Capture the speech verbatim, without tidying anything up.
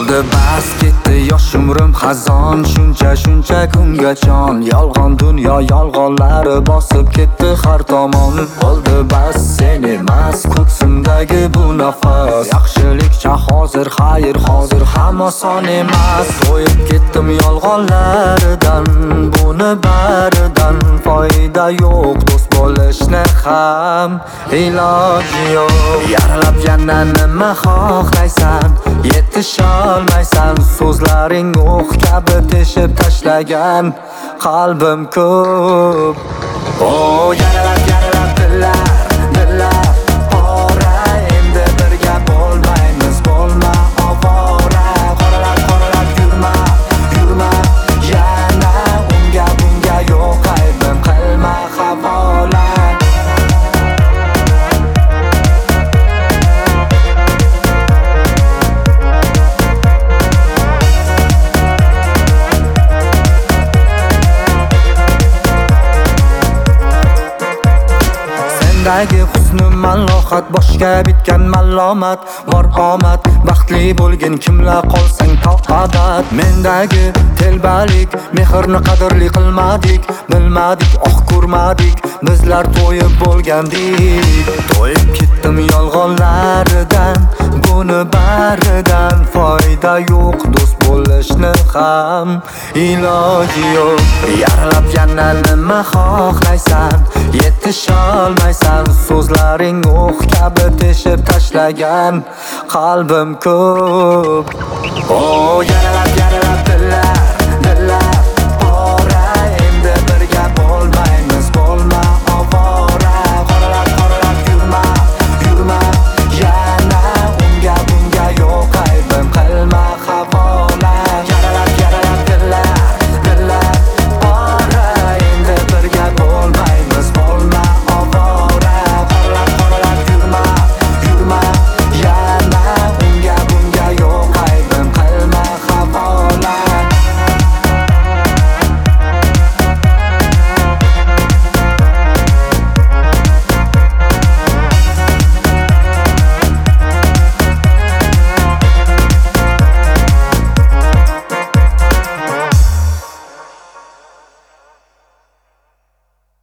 Bo'ldi bas ketdi yosh umrim xazon, shuncha shuncha kungachon. Yolg'on dunyo yolg'onlari bosib ketdi har tomon. Bo'ldi bas sen emas ko'ksimdagi bu nafas, yaxshilikcha hozir xayr hozir ham oson emas. To'yib ketdim yolg'onlaridan, buni baridan foyda yo'q, do'st bo'lishni ham iloji yo'q. Yaralab yana nima xohlaysan, yetisholmaysan, so'zlaring o'q kabi teshib tashlagan qalbim ko'p. O yaralab yaralab dillar dillar qora, endi birga bo'lmaymiz, bo'lma ovora. Qoralab qoralab yurma yurma yana unga bunga yo'q aybim, qilma havola. Sendagi husni malohat, boshga bitgan malomat, bor omad, baxtli bo'lgin kimlar qolsang to abad. Mendagi telbalik, mehrni qadrli qilmadik, bilmadik, oq ko'rmadik, bizlar to'yib bo'lgandik. To'yib ketdim yolg'onlaridan, buni baridan foyda yo'q, do'st bo'lishni ham iloji yo'q. Yaralab yana nima xohlaysan, yetisholmaysan, so'zlaring o'q kabi teshib tashlagan qalbim ko'p. O yaralab